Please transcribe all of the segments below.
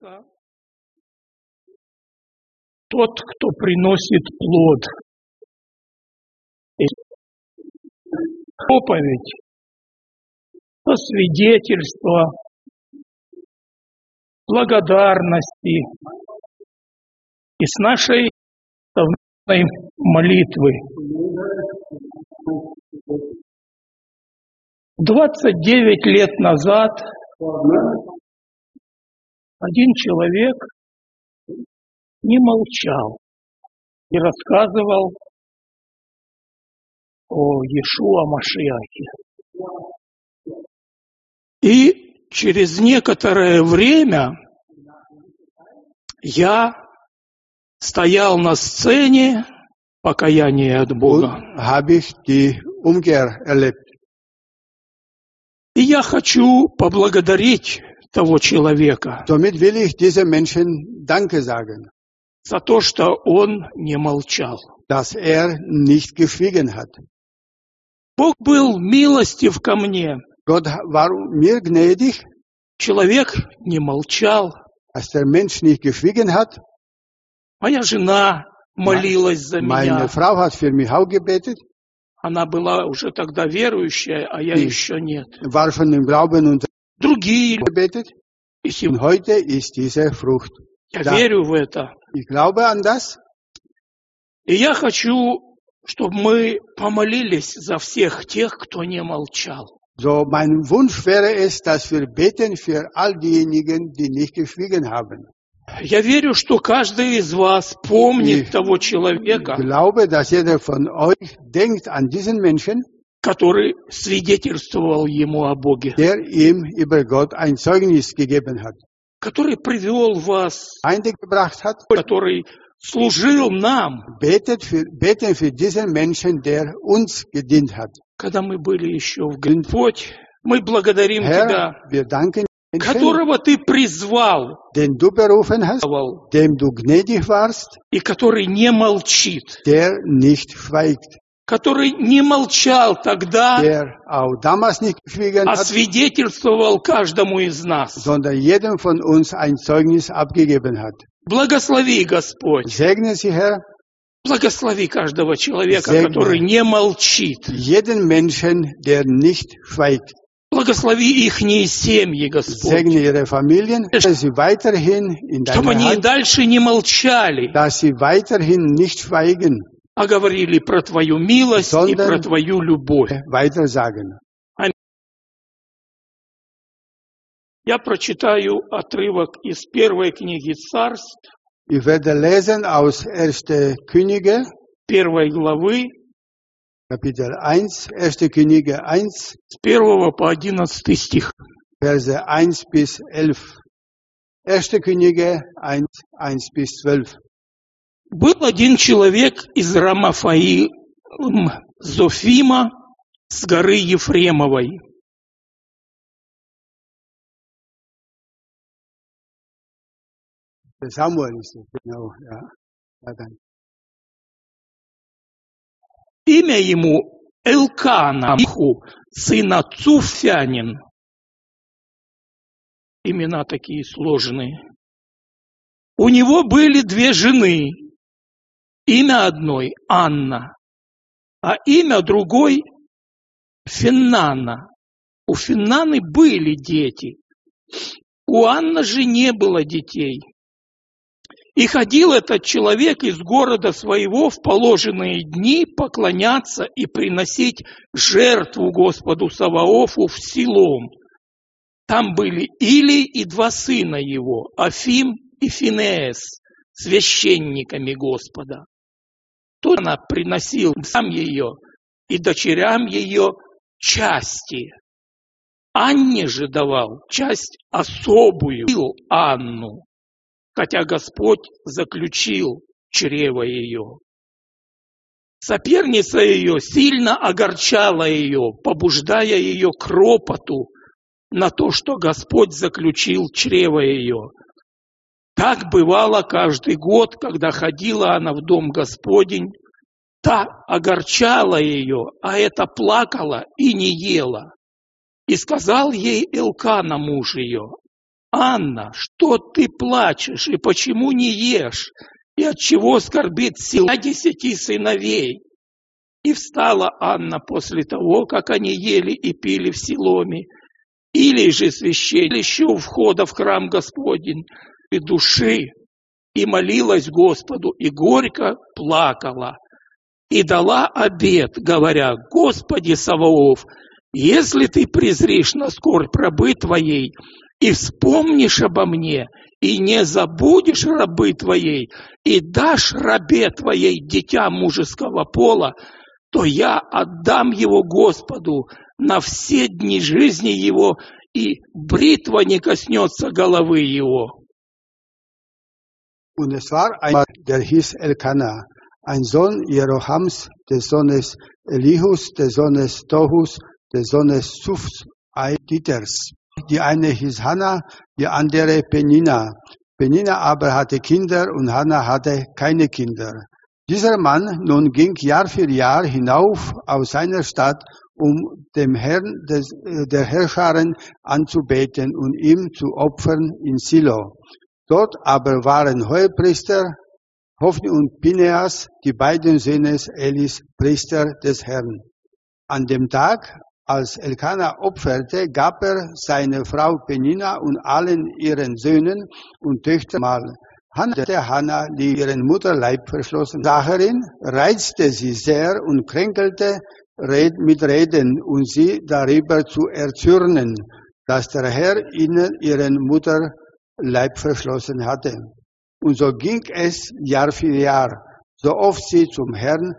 Тот, кто приносит плод. Проповедь, то свидетельство благодарности и с нашей совместной молитвы. 29 лет назад один человек не молчал и рассказывал о Иешуа Машиахе. И через некоторое время я стоял на сцене покаяния от Бога. И я хочу поблагодарить того человека за то, что он не молчал. Бог был милостив ко мне. Gott war mir gnädig, Человек не молчал. dass der Mensch nicht geschwiegen hat. Моя жена молилась за Meine меня. Frau hat für mich auch gebetet, Она была уже тогда верующая, а я еще нет. war schon im Glauben und Другие gebetet. и Und сегодня heute ist diese Frucht. я da. верю в это. Ich glaube an das. И я хочу, чтобы мы помолились за всех тех, кто не молчал. So, mein Wunsch wäre es, dass wir beten für all diejenigen, die nicht geschwiegen haben. Я верю, что каждый из вас помнит того Ich человека, glaube, dass jeder von euch denkt an diesen Menschen, который свидетельствовал ему о Боге, der ihm über Gott ein Zeugnis gegeben hat, который привел вас, eingebracht hat. который служил нам, Beten für diesen Menschen, der uns gedient hat. когда мы были еще в Господь. Мы благодарим Тебя, Herr, wir danken den Menschen, которого Ты призвал, den du berufen hast, dem du gnädig warst, и который не молчит, der nicht schweigt, который не молчал тогда, der auch damals nicht geschwiegen а hat, свидетельствовал каждому из нас. sondern jedem von uns ein Zeugnis abgegeben hat. Благослови, Господь, Segne sie, Herr, благослови каждого человека, Segne. который не молчит. jeden Menschen, der nicht schweigt. Благослови ихние семьи, Господь, Segne ihre Familien, dass sie weiterhin in чтобы deiner они и Hand, дальше не молчали, dass sie weiterhin nicht schweigen, а говорили про Твою милость и про Твою любовь. weitersagen. Я прочитаю отрывок из первой книги Царств, Ich werde lesen aus 1. Könige, первой главы, Kapitel 1, 1. Könige 1, с 1 по 11 стих. Verse 1 bis 11. 1. Könige 1, 1 bis 12. Был один человек из Рамафаим Зофима с горы Ефремовой. Samuel ist es, genau, ja. Ja, dann. Имя ему Элкана, сына Цуфянин. Имена такие сложные. У него были две жены. Имя одной Анна, а имя другой Финнана. У Финнаны были дети. У Анны же не было детей. И ходил этот человек из города своего в положенные дни поклоняться и приносить жертву Господу Саваофу в Силом. Там были Илий и два сына его, Афим и Финеес, священниками Господа. Тут она приносил сам ее и дочерям ее части. Анне же давал часть особую, Анну, хотя Господь заключил чрево ее. Соперница ее сильно огорчала ее, побуждая ее к ропоту на то, что Господь заключил чрево ее. Так бывало каждый год, когда ходила она в дом Господень, та огорчала ее, а эта плакала и не ела. И сказал ей Элкана, муж ее: Анна, что ты плачешь, и почему не ешь? И отчего скорбит сила 10 сыновей? И встала Анна после того, как они ели и пили в Силоме, или же священнище у входа в храм Господень, и души, и молилась Господу, и горько плакала, и дала обет, говоря: Господи Саваоф, если ты презришь на скорбь рабы твоей, и вспомнишь обо мне, и не забудешь рабы твоей, и дашь рабе твоей дитя мужеского пола, то я отдам его Господу на все дни жизни его, и бритва не коснется головы его. Und es war ein, der hieß Elkana, ein Sohn Jerohams, des Sohnes Elihus, des Sohnes Tohus, des Sohnes Sufs-Diters. Die eine hieß Hanna, die andere Penina. Penina aber hatte Kinder und Hanna hatte keine Kinder. Dieser Mann nun ging Jahr für Jahr hinauf aus seiner Stadt, um dem Herrn der Herrscharen anzubeten und ihm zu opfern in Silo. Dort aber waren Hohepriester Hofni und Pineas, die beiden Söhne Elis, Priester des Herrn. An dem Tag, als Elkana opferte, gab er seine Frau Penina und allen ihren Söhnen und Töchtern Mahl. Hanna die ihren Mutterleib verschlossen. Sacherin reizte sie sehr und kränkelte mit Reden und sie darüber zu erzürnen, dass der Herr ihnen ihren Mutterleib verschlossen hatte. Und so ging es Jahr für Jahr, so oft sie zum Herrn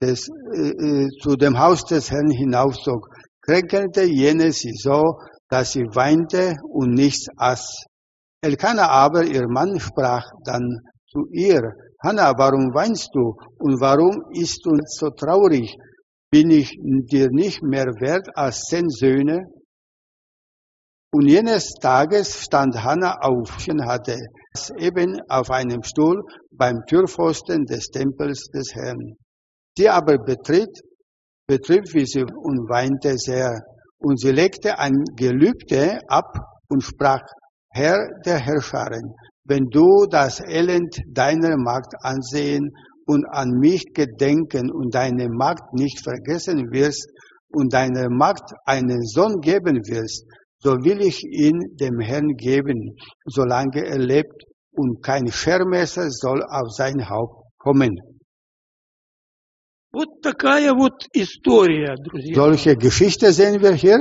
zu dem Haus des Herrn hinaufzog, kränkelte jene sie so, dass sie weinte und nichts aß. Elkana aber, ihr Mann, sprach dann zu ihr: Hanna, warum weinst du und warum ist du so traurig? Bin ich dir nicht mehr wert als 10 Söhne? Und jenes Tages stand Hanna auf und hatte eben auf einem Stuhl beim Türpfosten des Tempels des Herrn. Sie aber betrieb wie sie und weinte sehr. Und sie legte ein Gelübde ab und sprach: Herr der Herrscharen, wenn du das Elend deiner Magd ansehen und an mich gedenken und deine Magd nicht vergessen wirst und deiner Magd einen Sohn geben wirst, so will ich ihn dem Herrn geben, solange er lebt, und kein Schermesser soll auf sein Haupt kommen. Вот такая вот история, друзья. Solche Geschichte sehen wir hier.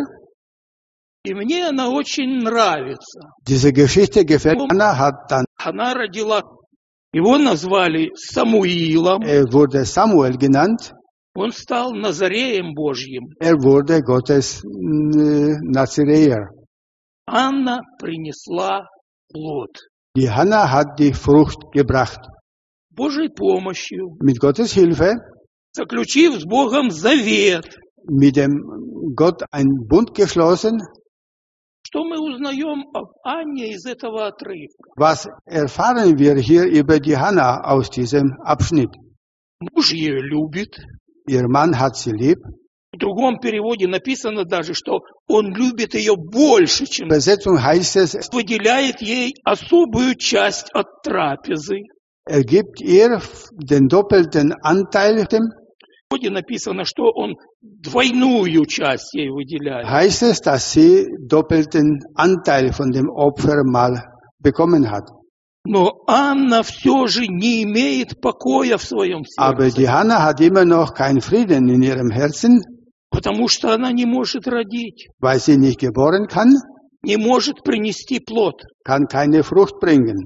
И мне она очень нравится. Diese Geschichte gefällt mir. Hanna hat dann, Она родила, его назвали Самуилом. er wurde Samuel genannt. Он стал Назареем Божьим. Er wurde Gottes Naziräer. Анна принесла плод. Die Hanna hat die Frucht gebracht. Божьей помощью, Mit Gottes Hilfe, заключив с Богом завет. mit dem Gott einen Bund geschlossen. Что мы узнаем об Анне из этого отрывка? Was erfahren wir hier über die Hanna aus diesem Abschnitt? Муж ее любит. Ihr Mann hat sie lieb. В другом переводе написано даже, что он любит ее больше, чем... Übersetzung heißt es, Выделяет ей особую часть от трапезы. er gibt ihr den doppelten Anteil. В переводе написано, что он двойную часть ей выделяет. Heißt es, dass sie doppelten Anteil von dem Opfermahl bekommen hat. Но Анна все же не имеет покоя в своем Aber сердце, die Hanna hat immer noch keinen Frieden in ihrem Herzen, потому что она не может родить, weil sie nicht geboren kann, не может принести плод. kann keine Frucht bringen.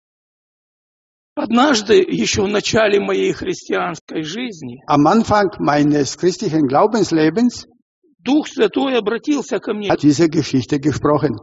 Однажды, еще в начале моей христианской жизни, Am Anfang meines christlichen Glaubenslebens Дух Святой обратился ко мне: hat diese Geschichte gesprochen.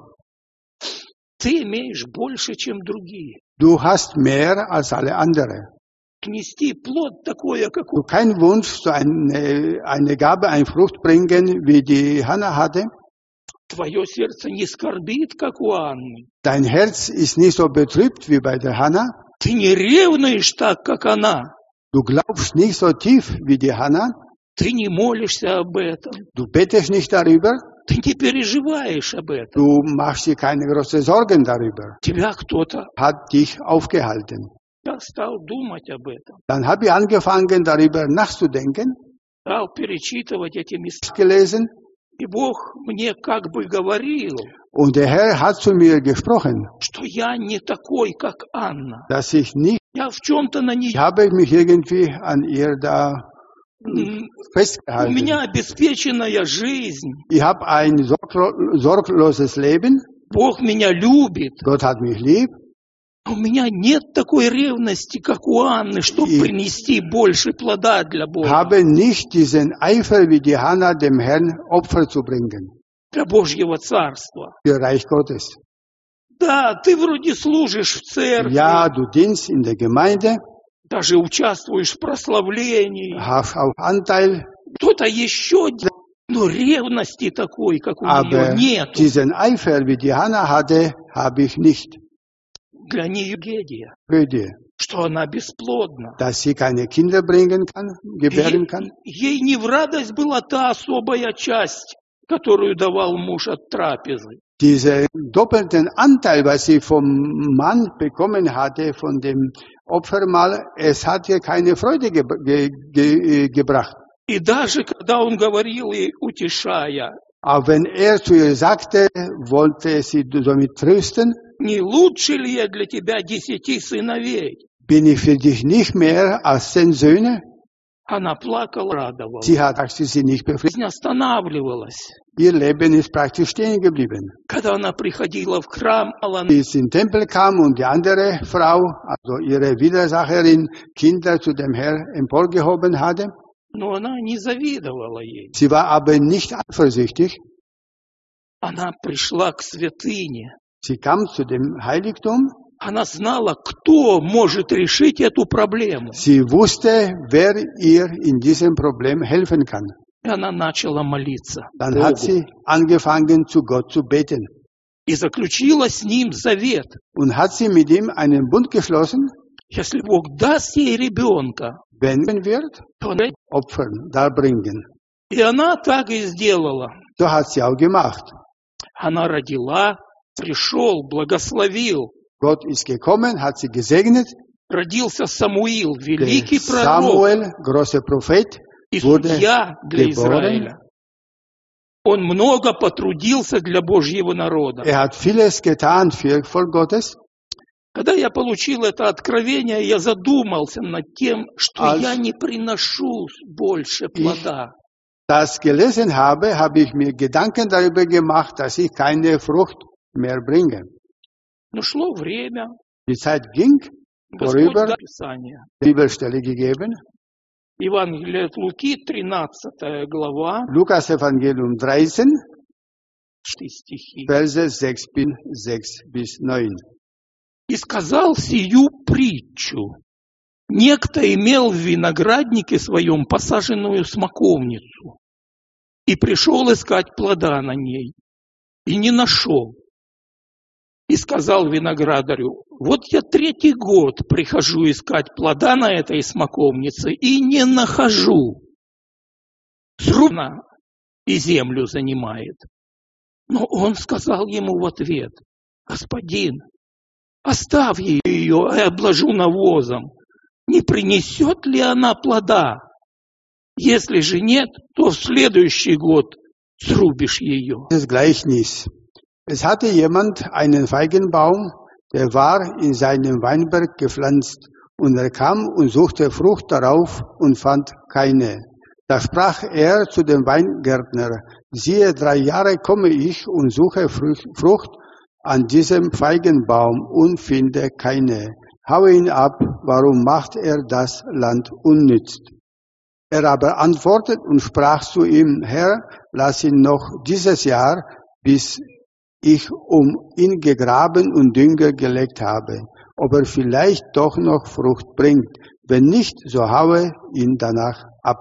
ты имеешь больше, чем другие. Du hast mehr als alle anderen. Нести плод такое, как Du keinen Wunsch, so eine Gabe, eine Frucht bringen, wie die Hanna hatte. твое сердце не скорбит, как у Анны. Dein Herz ist nicht so betrübt wie bei der Hanna. Ты не ревнуешь так, как она. Du glaubst nicht so tief wie die Hanna. Ты не молишься об этом. Du betest nicht darüber. Ты не переживаешь об этом. Du machst dir keine großen Sorgen darüber. Тебя кто-то. Hat dich aufgehalten. Я стал думать об этом. Dann habe ich angefangen, darüber nachzudenken, Стал перечитывать эти места. gelesen, И Бог мне как бы говорил, und der Herr hat zu mir gesprochen, что я не такой, как Анна. dass ich nicht, Я в чем-то на ich нее. habe mich irgendwie an ihr da У festgehalten. меня обеспеченная жизнь. Ich habe ein sorgloses Leben, Бог меня любит. Gott hat mich lieb, У меня нет такой ревности, как у Анны, чтобы И- принести больше плода для Бога, habe nicht diesen Eifer wie die Hannah, dem Herrn Opfer zu bringen, для Божьего Царства. für Reich Gottes. Да, ты вроде служишь в церкви, Ja, du dienst in der Gemeinde, даже участвуешь в прославлении, hast auch Anteil, кто-то еще делает, но ревности такой, как у aber нее, нет. diesen Eifer wie die Hannah hatte, habe ich nicht. Для нее трагедия, Für die, что она бесплодна. dass sie keine Kinder bringen kann, gebären kann. Ей не в радость была та особая часть, которую давал муж от трапезы. Diesen doppelten Anteil, was sie vom Mann bekommen hatte, von dem Opfermahl, es hat ihr keine Freude gebracht. И даже когда он говорил ей, утешая, Aber wenn er zu ihr sagte, wollte sie damit trösten, не лучше ли я для тебя 10 сыновей? bin ich für dich nicht mehr als 10 Söhne? Она плакала, радовалась. Sie hat sie nicht befriedigt. Жизнь останавливалась. Ihr Leben ist praktisch stehen geblieben. Когда она приходила в храм, она Sie ist in den Tempel kam und die andere Frau, also ihre Widersacherin, Kinder zu dem Herrn emporgehoben hatte. но она не завидовала ей. Sie war aber nicht eifersüchtig. Она пришла к святыне. Sie kam zu dem Heiligtum. Она знала, кто может решить эту проблему. Sie wusste, wer ihr in diesem Problem helfen kann. И она начала молиться Dann Богу. hat sie angefangen, zu Gott zu beten. И заключила с ним завет. Und hat sie mit ihm einen Bund geschlossen, Если Бог даст ей ребенка, wenn er wird, то она... Opfer darbringen. И она так и сделала. So hat sie auch gemacht. Она родила, пришел, благословил. Gott ist gekommen, hat sie gesegnet. Родился Самуил, Der великий пророк Samuel, großer Prophet, и wurde судья для geboren. Израиля. Он много потрудился для Божьего народа. Er hat vieles getan für Volk Gottes. Когда я получил это откровение, я задумался над тем, что Als- я не приношу больше плода. Das gelesen habe, habe ich mir Gedanken darüber gemacht, dass ich keine Frucht mehr bringe. Но шло время, Die Zeit ging, Господь Vorüber- дал Писание. Bibelstelle gegeben, Евангелие от Луки, 13 глава, Lukas Evangelium 13, стихи. Verse 6 bis 9. «И сказал сию притчу. Некто имел в винограднике своем посаженную смоковницу и пришел искать плода на ней, и не нашел. И сказал виноградарю: вот я 3-й год прихожу искать плода на этой смоковнице и не нахожу. Срубна и землю занимает. Но он сказал ему в ответ: господин, оставь ее и обложу навозом. Не принесет ли она плода? Если же нет, то в следующий год срубишь ее». Das Gleichnis. Es hatte jemand einen Feigenbaum, der war in seinem Weinberg gepflanzt, und er kam und suchte Frucht darauf und fand keine. Da sprach er zu dem Weingärtner: siehe, 3 Jahre komme ich und suche Frucht an diesem Feigenbaum und finde keine. Haue ihn ab, warum macht er das Land unnütz? Er aber antwortet und sprach zu ihm: Herr, lass ihn noch dieses Jahr, bis ich ihn gegraben und Dünger gelegt habe, ob er vielleicht doch noch Frucht bringt. Wenn nicht, so haue ihn danach ab.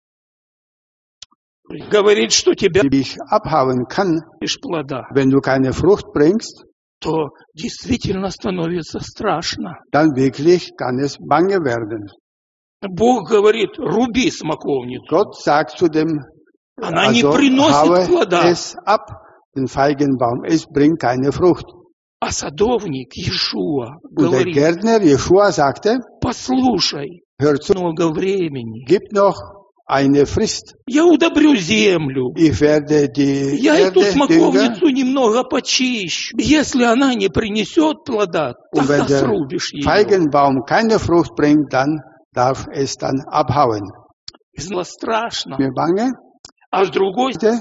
Говорит, что тебя Wie ich abhauen kann, лишь плода, wenn du keine Frucht bringst, то действительно становится страшно. dann wirklich kann es bange werden. Бог говорит: руби смоковницу. Gott sagt zu dem Она не Also приносит haue плода. es ab, den Feigenbaum. Es bringt keine Frucht. А садовник Иешуа Und der говорит, Gärtner Jeschua sagte, послушай, hör zu, много времени. gib noch eine Frist. Я удобрю землю. Ich werde die Я эту Erde düngen. смоковницу немного почищу. Если она не принесет плода, Und тогда wenn der срубишь ее. Feigenbaum keine Frucht bringt, dann darf es dann abhauen. Было страшно. Mir bange, А с другой стороны,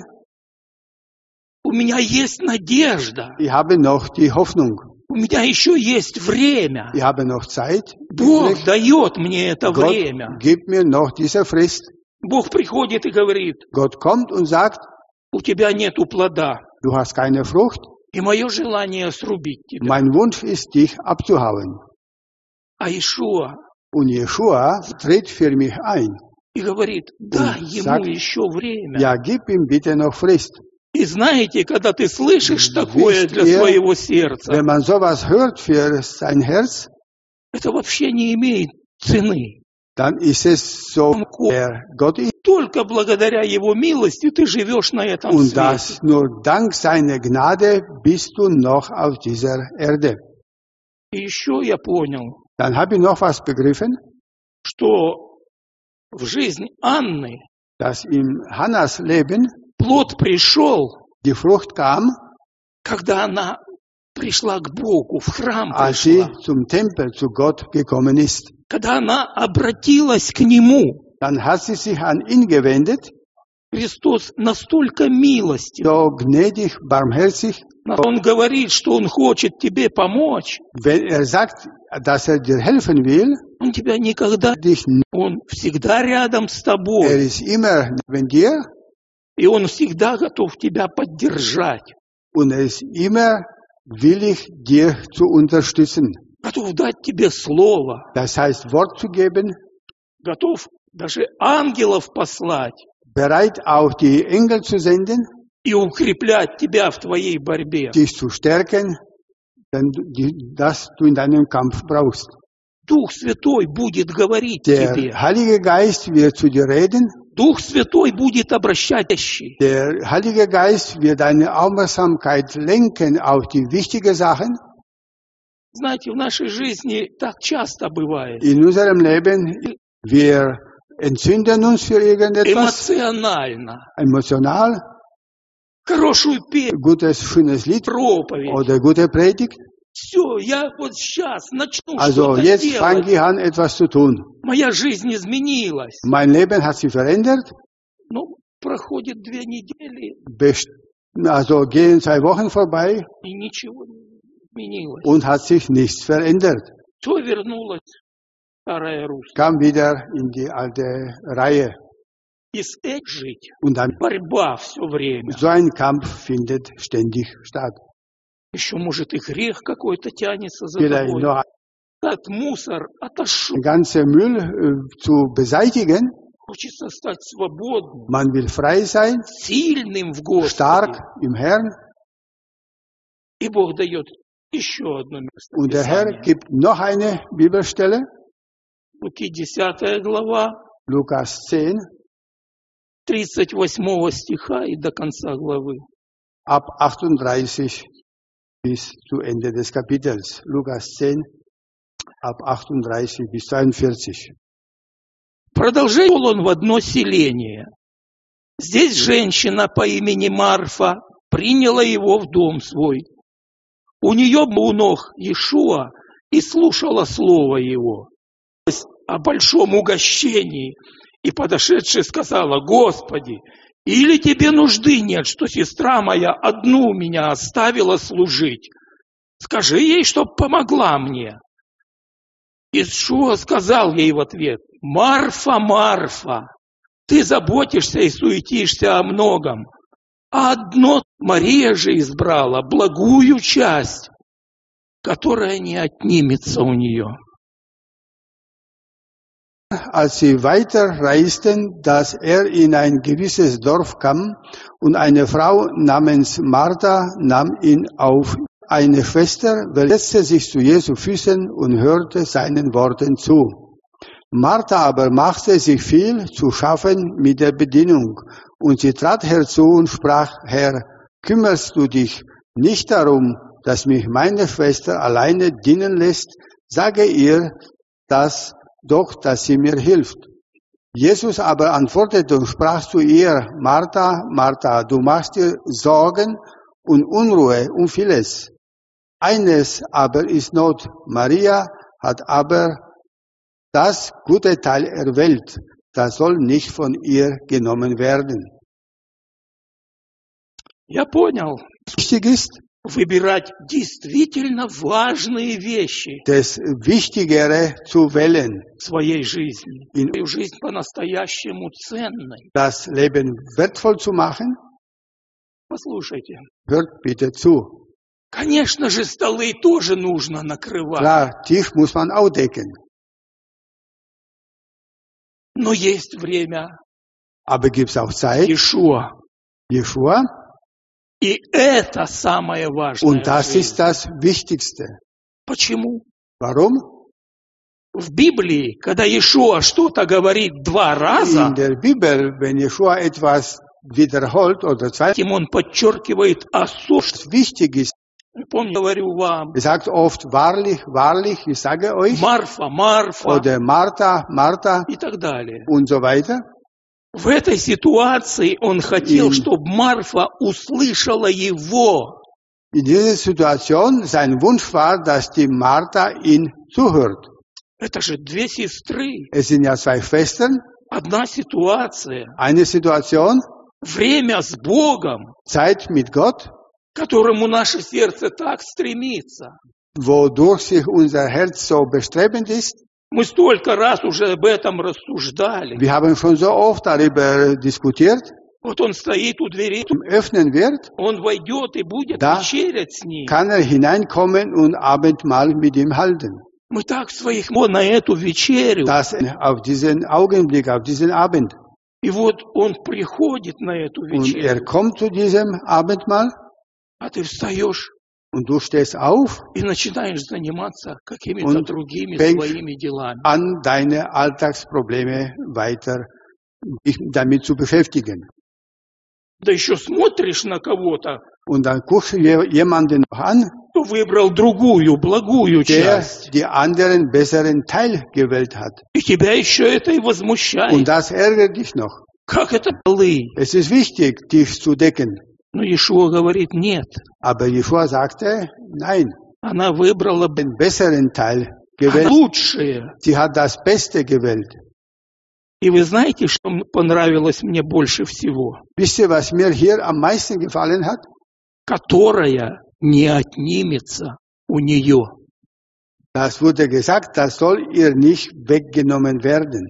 у меня есть надежда. ich habe noch die Hoffnung. У меня еще есть время. Ich habe noch Zeit. Бог übrig. дает мне это Gott время. gibt mir noch diese Frist. Бог приходит и говорит, Gott kommt und sagt, у тебя нету плода. du hast keine Frucht. И мое желание срубить тебя. Mein Wunsch ist, dich abzuhauen. А Иешуа Und Jeschua tritt für mich ein. и говорит, дай Und ему sagt, еще время. ja, gib ihm bitte noch Frist. И знаете, когда ты слышишь такое Wisst для ihr, своего сердца, Wenn man sowas hört für sein Herz, это вообще не имеет цены. dann ist es so, der Gott ist. Только благодаря Его милости ты живешь на этом Und свете. das nur dank seiner Gnade bist du noch auf dieser Erde. И еще я понял, Dann habe ich noch was begriffen, что в жизнь Анны dass in Hannas Leben плод пришел, die Frucht kam, когда она пришла к Богу, в храм als sie пришла, zum Tempel zu Gott gekommen ist. когда она обратилась к Нему. Dann hat sie sich an ihn gewendet, Христос настолько милостив. so gnädig, barmherzig. Он говорит, что Он хочет тебе помочь. Wenn er sagt, dass er dir helfen will, Он тебя никогда... dich, Он всегда рядом с тобой. er ist immer neben dir И Он всегда готов тебя поддержать. und er ist immer willig, dir zu unterstützen. Готов дать тебе слово. Das heißt, Wort zu geben, Готов даже ангелов послать. bereit auch die Engel zu senden, И укреплять тебя в твоей борьбе. dich zu stärken, dass du in deinem Kampf brauchst. Дух Святой будет говорить Der тебе. Heilige Geist wird zu dir reden, Дух Святой будет обращать. der Heilige Geist wird deine Aufmerksamkeit lenken auf die wichtigen Sachen. Знаете, в нашей жизни так часто бывает. In unserem Leben, wir entzünden uns für irgendetwas, Эмоционально. emotional, Хорошую песню, gutes, schönes Lied проповедь. oder gute Predigt. Все, я вот сейчас начну Also что-то jetzt fange делать. ich an, etwas zu tun. Моя жизнь изменилась. Mein Leben hat sich verändert. Ну, проходит 2 недели, Also gehen 2 Wochen vorbei и ничего не изменилось. und hat sich nichts verändert. Все вернулось в старое русло. Kam wieder in die alte Reihe. И с этим жить. Und dann Борьба все время. so ein Kampf findet ständig statt. Еще, может, и грех какой-то тянется за Vielleicht тобой. noch Этот мусор отошел. ein ganzer Müll zu beseitigen. Хочется стать свободным, Man will frei sein, сильным в Господе. stark im Herrn. И Бог дает еще одно место Und der Herr Писания. gibt noch eine Bibelstelle, Луки 10 глава, Lukas 10, 38 стиха и до конца главы. ab 38 bis zu Ende des Kapitels. Lukas 10, ab 38 bis 42. Продолжение он в одно селение. Здесь женщина по имени Марфа приняла его в дом свой. У нее был у ног Иешуа и слушала слово его. О большом угощении. И подошедшая сказала: Господи, или тебе нужды нет, что сестра моя одну меня оставила служить? Скажи ей, чтоб помогла мне. Иешуа сказал ей в ответ: Марфа, Марфа, ты заботишься и суетишься о многом, а одно Мария же избрала благую часть, которая не отнимется у нее. Als sie weiter reisten, dass er in ein gewisses Dorf kam, und eine Frau namens Martha nahm ihn auf. Eine Schwester setzte sich zu Jesu Füßen und hörte seinen Worten zu. Martha aber machte sich viel zu schaffen mit der Bedienung, Und sie trat herzu und sprach, Herr, kümmerst du dich nicht darum, dass mich meine Schwester alleine dienen lässt? Sage ihr das doch, dass sie mir hilft. Jesus aber antwortete und sprach zu ihr, Martha, Martha, du machst dir Sorgen und Unruhe um vieles. Eines aber ist Not. Maria hat aber das gute Teil erwählt. Das soll nicht von ihr genommen werden. Я понял. Wichtig ist, Выбирать действительно важные вещи das Wichtigere zu wählen, в своей жизни. in Свою жизнь по-настоящему ценной. das Leben wertvoll zu machen. Послушайте. Hört bitte zu. Конечно же, столы тоже нужно накрывать. Klar, Tisch muss man auch decken. Но есть время Aber gibt es auch Zeit, Иешуа. Jeschua, И это самое важное und в das жизни. ist das Wichtigste. Почему? Warum? В Библии, когда Иешуа что-то говорит 2 раза, In der Bibel, wenn Jeschua etwas wiederholt oder zweimal, этим он подчеркивает особенность. wichtig ist, Помню, говорю вам, er sagt oft, wahrlich, wahrlich, ich sage euch, Марфа, Марфа oder Martha, Martha и так далее. und so weiter. В этой ситуации он хотел, И- чтобы Марфа услышала его. In dieser Situation, sein Wunsch war, dass die Martha ihn zuhört. Это же 2 сестры. Es sind ja 2 Schwestern, Одна ситуация. eine Situation, Время с Богом, Zeit mit Gott, к которому наше сердце так стремится. wodurch sich unser Herz so bestrebend ist. Мы столько раз уже об этом рассуждали. Wir haben schon so oft darüber diskutiert. Вот он стоит у двери, Zum Öffnen wird, он войдет и будет Да. вечерять с ним. kann er hineinkommen und Abendmahl mit ihm halten. Мы так своих на эту вечерю. Das auf diesen Augenblick, auf diesen Abend. И вот он приходит на эту Und er вечерю, kommt zu diesem Abendmahl а ты встаешь und du stehst auf, и начинаешь заниматься какими-то Und другими fängst своими делами. an deine Alltagsprobleme weiter dich damit zu beschäftigen. Да еще смотришь на кого-то, Und dann guckst du jemanden noch an, кто выбрал другую, благую der часть. die anderen besseren Teil gewählt hat. И тебя еще это и возмущает. Und das ärgert dich noch. Как это полы? Es ist wichtig, dich zu decken. Но Иешуа говорит, нет. Aber Jeschua sagte, nein, Она выбрала den besseren Teil А gewählt. лучшее. Sie hat das Beste gewählt. И вы знаете, что понравилось мне больше всего? Wisst ihr, was mir hier am meisten gefallen hat? Которая не отнимется у нее. Das wurde gesagt, das soll ihr nicht weggenommen werden.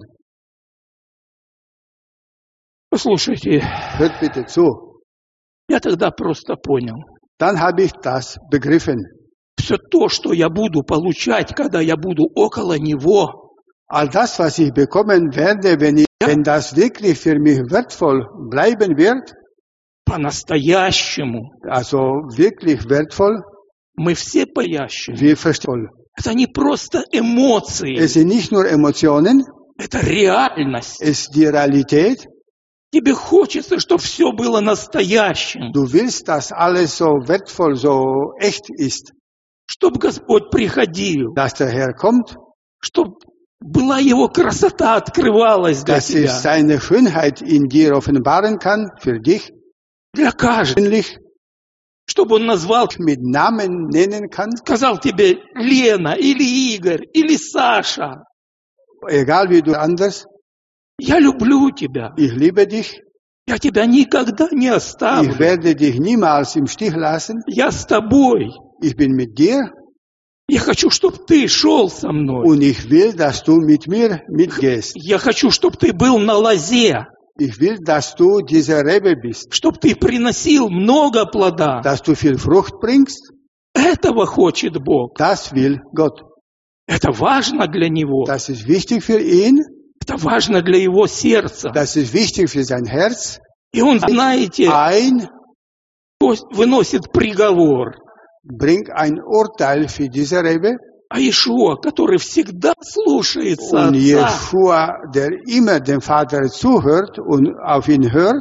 Послушайте, Hört bitte zu. я тогда просто понял. Dann habe ich das begriffen. Все то, что я буду получать, когда я буду около него, All das, was ich bekommen werde, wenn das wirklich für mich wertvoll bleiben wird, по-настоящему, also wirklich wertvoll, мы все поящие. wir verstehen. Это не просто эмоции, Es sind nicht nur Emotionen, это реальность. es ist die Realität. Тебе хочется, чтобы все было настоящим, Du willst, dass alles so wertvoll, so echt ist, чтобы Господь приходил, dass der Herr kommt, чтобы была Его красота, открывалась для dass sich тебя, seine Schönheit in dir offenbaren kann, für dich, для каждого, persönlich, чтобы Он назвал, mit Namen nennen kann, сказал тебе Лена или Игорь или Саша, egal wie du anders, я люблю тебя, ich liebe dich, я тебя никогда не ich оставлю, werde dich niemals im Stich lassen, я с тобой, ich bin mit dir я хочу, чтобы ты шел со мной, und ich will, dass du mit mir mitgehst. я хочу, чтобы ты был на лозе, Ich will, dass du diese Rebe bist, чтобы ты приносил много плода. dass du viel Frucht bringst, Этого хочет Бог. das will Gott. Это важно для Него. Das ist wichtig für ihn, Это важно для Его сердца. das ist wichtig für sein Herz. И Он, знаете, Ein выносит приговор. bringt ein Urteil für diese Rebe. А Иешуа, который всегда слушается Und Отца, Jeschua, der immer dem Vater zuhört und auf ihn hört,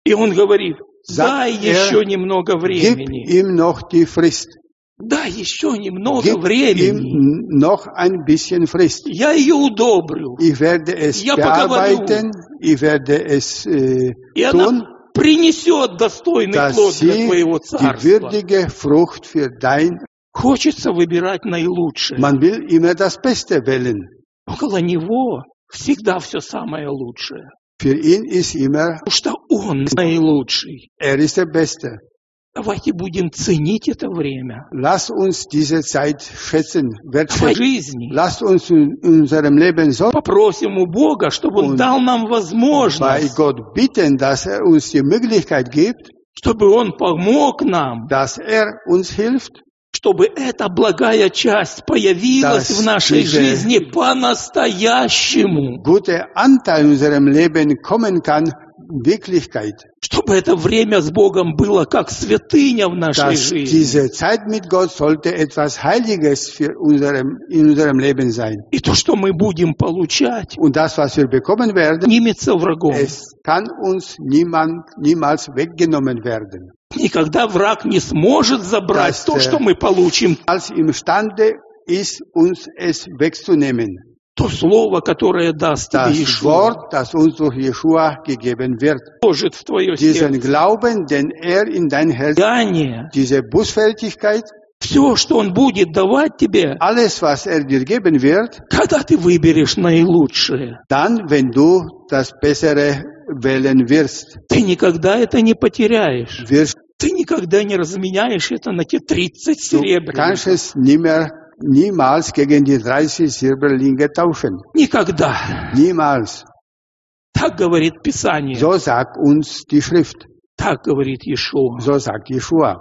И он говорит, дай sagt еще немного gib времени. ihm noch die Frist. Дай еще немного Gib времени. ihm noch ein bisschen Frist. Я ее удобрю. Ich werde es Я bearbeiten, ich werde es И tun, она принесет достойный dass плод для sie твоего die царства. würdige Frucht für dein. Хочется выбирать наилучшее. Man will immer das Beste wählen. Около него всегда все самое лучшее. Für ihn ist immer, Потому что он наилучший. ist der Beste. Давайте будем ценить это время. Lass uns diese Zeit schätzen, В wertschätzen. жизни. Lasst uns in unserem Leben so Попросим у Бога, чтобы Он Und дал нам bei возможность, Gott bitten, dass uns die Möglichkeit gibt, чтобы Он помог нам, dass uns hilft, чтобы эта благая часть появилась Das в нашей diese- жизни по-настоящему. guter Anteil in unserem Leben kommen kann, Wirklichkeit. Чтобы это время с Богом было как святыня в нашей Dass жизни. diese Zeit mit Gott sollte etwas Heiliges in unserem Leben sein. И то, что мы будем получать, Und das, was wir bekommen werden, нимется врагом. es kann uns niemals weggenommen werden. Никогда враг не сможет забрать Das, то, что мы получим. Als imstande ist, uns es wegzunehmen. То слово, которое даст тебе Das Иешуа, Wort, das uns durch Jeshua gegeben wird. вложит в твое Diesen сердце. Glauben, den in dein Herz, Деяние, diese Bußfertigkeit, все, что Он будет давать тебе, alles, was dir geben wird, когда ты выберешь наилучшее. dann, wenn du das Bessere wählen wirst, Ты никогда это не потеряешь. wirst Ты никогда не разменяешь это на те 30 du kannst серебряных. es niemals gegen die 30 Silberlinge tauschen. Никогда. Niemals. Так говорит Писание. So sagt uns die Schrift. Так говорит Иешуа. So sagt Jeshua.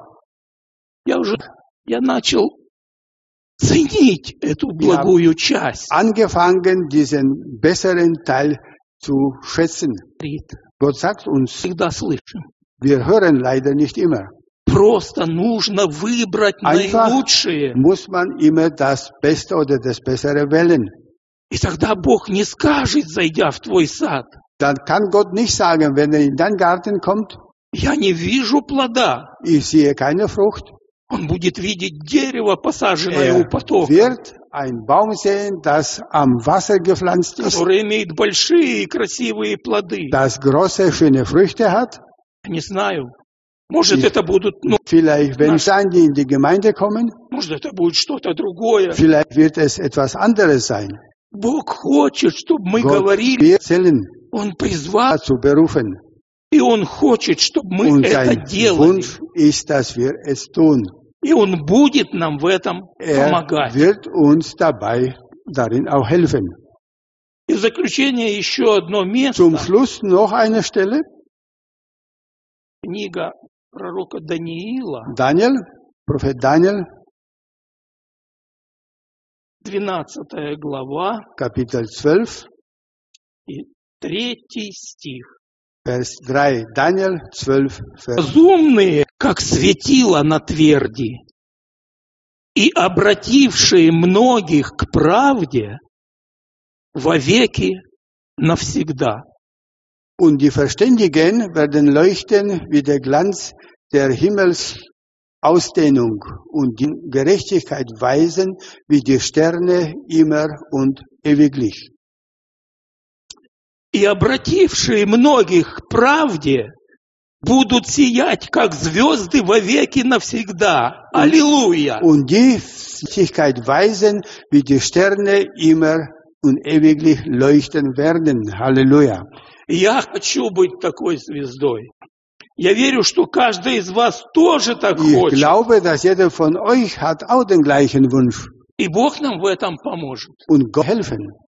Я начал ценить эту благую часть. Angefangen, diesen besseren Teil zu schätzen. Gott sagt uns, Всегда слышим. wir hören leider nicht immer. Просто нужно выбрать Einfach наилучшее. muss man immer das Beste oder das Bessere wählen. И тогда Бог не скажет, зайдя в твой сад, Dann kann Gott nicht sagen, wenn er in deinen Garten kommt, я не вижу плода. ich sehe keine Frucht. Он будет видеть дерево, посаженное у потока, Wird einen Baum sehen, das am Wasser gepflanzt ist, который имеет большие и красивые плоды. das große, schöne Früchte hat. Я не знаю. Может, это будут, Vielleicht, wenn Nаш- dann die in die Gemeinde kommen, может, это будет что-то другое. vielleicht wird es etwas anderes sein. Бог хочет, чтобы мы Gott говорили. wird zählen, Он призвал, dazu berufen. и Он хочет, чтобы мы Und это sein делали. Wunsch ist, dass wir es tun. И Он будет нам в этом помогать. Wird uns dabei darin auch helfen. И в заключение еще одно место. Zum Schluss noch eine Stelle. Книга пророка Даниила, Daniel, Prophet Daniel, 12 глава, Kapitel 12, и 3 стих. Vers 3. Daniel 12, Vers Разумные, как светило на тверди, и обратившие многих к правде вовеки навсегда. Und die Verständigen werden leuchten wie der Glanz der Himmelsausdehnung und die Gerechtigkeit weisen wie die Sterne immer und ewiglich. И обратившие многих к правде будут сиять, как звезды вовеки навсегда. Аллилуйя! Und die Gerechtigkeit weisen wie die Sterne immer und ewiglich leuchten werden. Halleluja. Я хочу быть такой звездой. Я верю, что каждый из вас тоже так Ich хочет. glaube, dass jeder von euch hat auch den gleichen Wunsch И Бог нам в этом поможет. und Gott helfen.